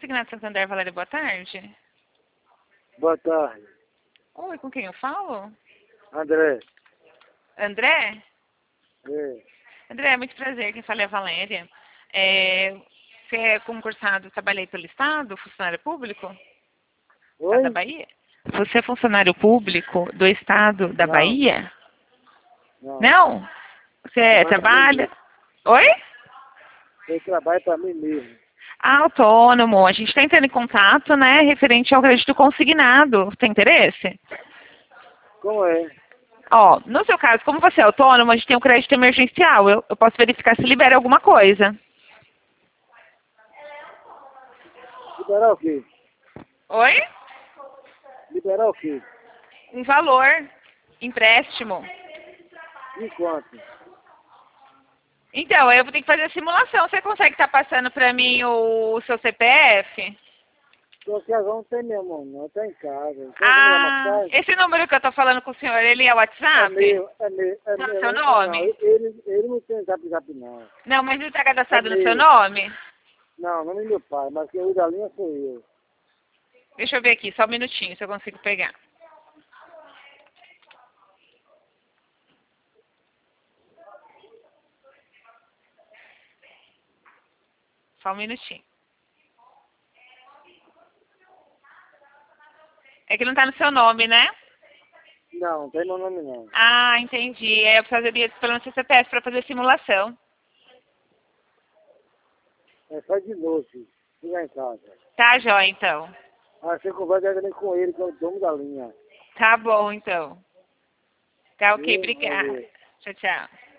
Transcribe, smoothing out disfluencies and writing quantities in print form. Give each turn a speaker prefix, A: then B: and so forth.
A: Consignado Santander, Valéria, boa tarde.
B: Boa tarde.
A: Oi, com quem eu falo?
B: André.
A: André?
B: É.
A: André, muito prazer, quem fala é a Valéria. Você é concursado, trabalhei pelo Estado, funcionário público? Estado da
B: Oi?
A: Bahia? Você é funcionário público do Estado da
B: Não.
A: Bahia?
B: Não.
A: Não? Você
B: Trabalho pra mim
A: trabalha?
B: mesmo.
A: Oi?
B: Eu trabalho para mim mesmo.
A: Autônomo. A gente está entrando em contato, né, referente ao crédito consignado. Tem interesse?
B: Como é?
A: Ó, no seu caso, como você é autônomo, a gente tem um crédito emergencial. Eu posso verificar se libera alguma coisa.
B: Liberar o quê?
A: Oi?
B: Liberar o quê?
A: Um valor. Empréstimo.
B: De quanto?
A: Então, eu vou ter que fazer a simulação. Você consegue estar passando para mim o seu CPF?
B: Porque agora não tem meu mão, não. Tá em casa. Então, como é mais
A: Ah,
B: tarde?
A: esse número que eu tô falando com o senhor, ele é o
B: É
A: WhatsApp?
B: meu, é meu, é
A: Tá no
B: meu.
A: seu
B: Não,
A: nome?
B: ele não tem zap, não.
A: Não, mas ele está
B: É
A: cadastrado no seu
B: meu.
A: nome?
B: Não, não é meu pai, mas quem usa a linha sou eu.
A: Deixa eu ver aqui, só um minutinho, se eu consigo pegar. Só um minutinho. É que não tá no seu nome, né?
B: Não, não tem meu nome, não.
A: Ah, entendi. É, eu precisaria pelo menos seu CPF para fazer simulação.
B: É só de noite. Fica em casa.
A: Tá, jóia, então.
B: Aí você conversa diretamente com ele, que é o dono da linha.
A: Tá bom, então. Tá ok,
B: Viu?
A: obrigada.
B: Valeu.
A: Tchau, tchau.